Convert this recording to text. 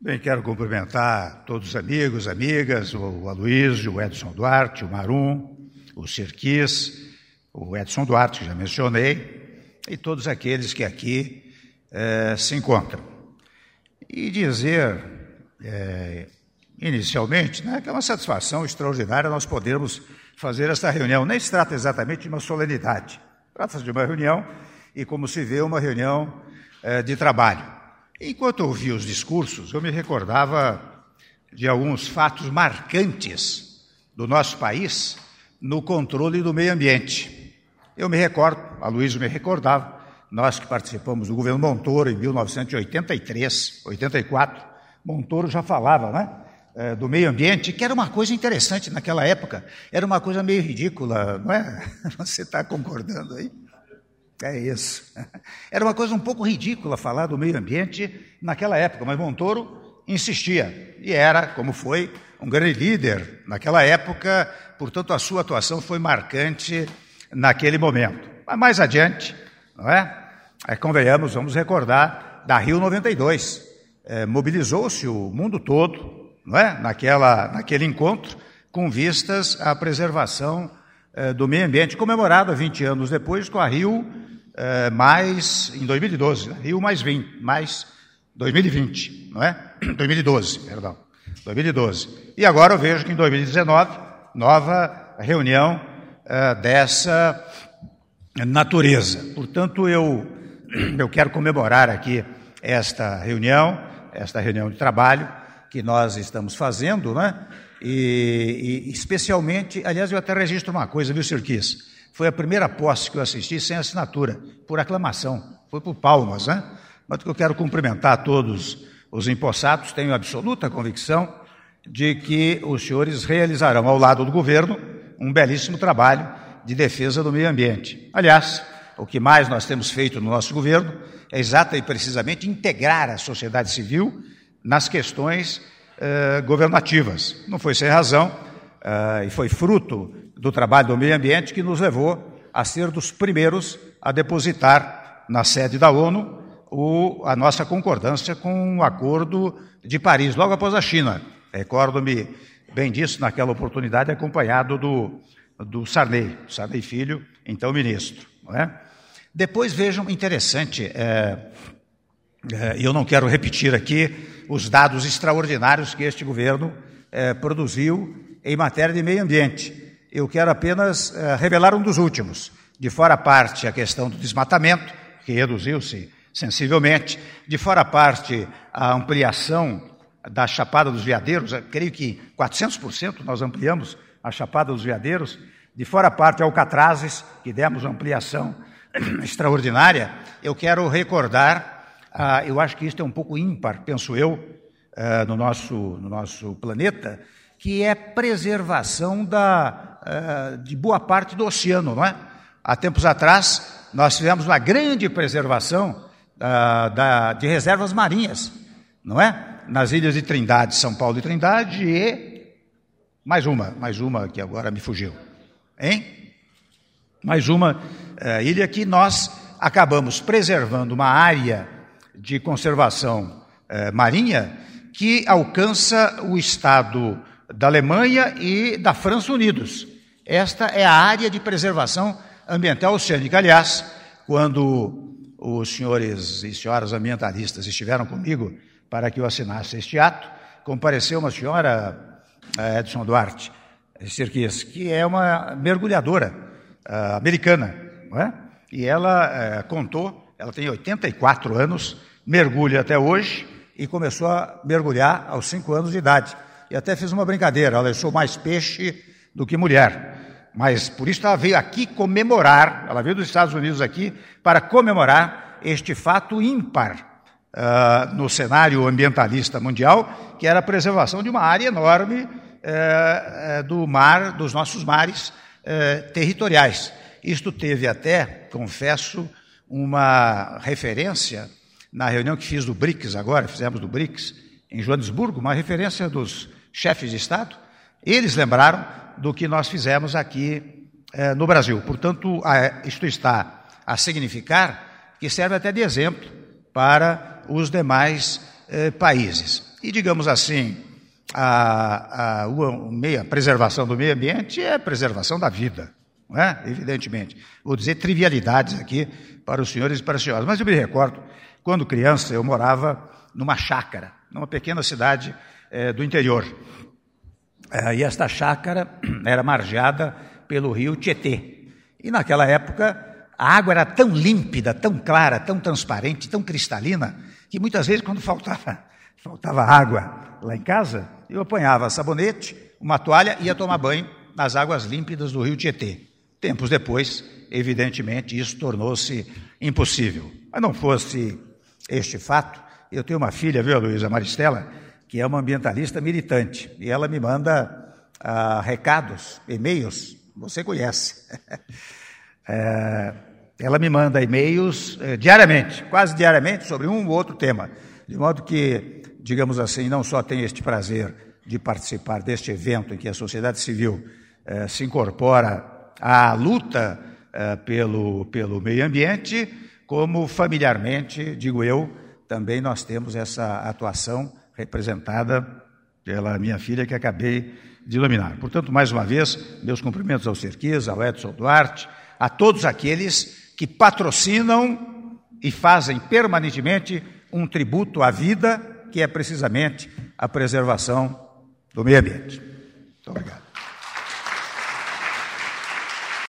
Bem, quero cumprimentar todos os amigos, amigas, o Aloysio, o Edson Duarte, o Marum, o Sirquis, o Edson Duarte, que já mencionei, e todos aqueles que aqui se encontram. E dizer, inicialmente, que é uma satisfação extraordinária nós podermos fazer esta reunião. Nem se trata exatamente de uma solenidade, trata-se de uma reunião e, como se vê, uma reunião de trabalho. Enquanto eu ouvia os discursos, eu me recordava de alguns fatos marcantes do nosso país no controle do meio ambiente. Eu me recordo, a Aloysio me recordava, nós que participamos do governo Montoro em 1983, 84, Montoro já falava, do meio ambiente, que era uma coisa interessante naquela época, era uma coisa meio ridícula, não é? Você está concordando aí? É isso. Era uma coisa um pouco ridícula falar do meio ambiente naquela época, mas Montoro insistia e era, como foi, um grande líder naquela época, portanto a sua atuação foi marcante naquele momento. Mas mais adiante, não é? Convenhamos, vamos recordar da Rio 92. Mobilizou-se o mundo todo, não é? Naquele encontro, com vistas à preservação do meio ambiente, comemorado 20 anos depois com a Rio em 2012, Rio mais 2020, não é? 2012. E agora eu vejo que em 2019, nova reunião dessa natureza. Portanto, eu quero comemorar aqui esta reunião de trabalho que nós estamos fazendo, né? E especialmente, aliás, eu até registro uma coisa, viu, Sirquis? Foi a primeira posse que eu assisti sem assinatura, por aclamação, foi por palmas, né? Mas que eu quero cumprimentar a todos os empossados, tenho absoluta convicção de que os senhores realizarão, ao lado do governo, um belíssimo trabalho de defesa do meio ambiente. Aliás, o que mais nós temos feito no nosso governo é exata e precisamente integrar a sociedade civil nas questões governativas. Não foi sem razão, e foi fruto do trabalho do meio ambiente que nos levou a ser dos primeiros a depositar na sede da ONU a nossa concordância com o Acordo de Paris, logo após a China. Recordo-me bem disso naquela oportunidade, acompanhado do Sarney Filho, então ministro. Não é? Depois vejam, interessante, eu não quero repetir aqui os dados extraordinários que este governo produziu em matéria de meio ambiente. Eu quero apenas revelar um dos últimos. De fora a parte a questão do desmatamento, que reduziu-se sensivelmente. De fora a parte a ampliação da Chapada dos Veadeiros, creio que 400% nós ampliamos a Chapada dos Veadeiros. De fora a parte Alcatrazes, que demos uma ampliação extraordinária. Eu quero recordar, eu acho que isto é um pouco ímpar, penso eu, no nosso planeta, que é preservação de boa parte do oceano, não é? Há tempos atrás, nós tivemos uma grande preservação de reservas marinhas, não é? Nas ilhas de Trindade, São Paulo e Trindade, e mais uma que agora me fugiu, hein? Mais uma ilha que nós acabamos preservando uma área de conservação marinha que alcança o estado da Alemanha e da França unidos. Esta é a área de preservação ambiental oceânica. Aliás, quando os senhores e senhoras ambientalistas estiveram comigo para que eu assinasse este ato, compareceu uma senhora, Edson Duarte, Sirquis, que é uma mergulhadora americana, não é? E ela contou, ela tem 84 anos, mergulha até hoje e começou a mergulhar aos 5 anos de idade. E até fiz uma brincadeira, ela deixou mais peixe do que mulher. Mas por isso ela veio aqui comemorar, ela veio dos Estados Unidos aqui para comemorar este fato ímpar no cenário ambientalista mundial, que era a preservação de uma área enorme do mar, dos nossos mares territoriais. Isto teve até, confesso, uma referência na reunião que fiz do BRICS agora, fizemos do BRICS em Joanesburgo, uma referência dos chefes de Estado. Eles lembraram do que nós fizemos aqui no Brasil. Portanto, isto está a significar que serve até de exemplo para os demais países. E, digamos assim, a preservação do meio ambiente é a preservação da vida, não é? Evidentemente. Vou dizer trivialidades aqui para os senhores e para as senhoras, mas eu me recordo, quando criança, eu morava numa chácara, numa pequena cidade do interior. E esta chácara era margeada pelo rio Tietê. E naquela época, a água era tão límpida, tão clara, tão transparente, tão cristalina, que muitas vezes, quando faltava água lá em casa, eu apanhava sabonete, uma toalha e ia tomar banho nas águas límpidas do rio Tietê. Tempos depois, evidentemente, isso tornou-se impossível. Mas não fosse este fato, eu tenho uma filha, viu, Luísa Maristela, que é uma ambientalista militante, e ela me manda recados, e-mails, você conhece. Ela me manda e-mails diariamente, quase diariamente, sobre um ou outro tema, de modo que, digamos assim, não só tenho este prazer de participar deste evento em que a sociedade civil se incorpora à luta pelo meio ambiente, como familiarmente, digo eu, também nós temos essa atuação representada pela minha filha que acabei de iluminar. Portanto, mais uma vez, meus cumprimentos ao Serquis, ao Edson Duarte, a todos aqueles que patrocinam e fazem permanentemente um tributo à vida, que é precisamente a preservação do meio ambiente. Muito obrigado.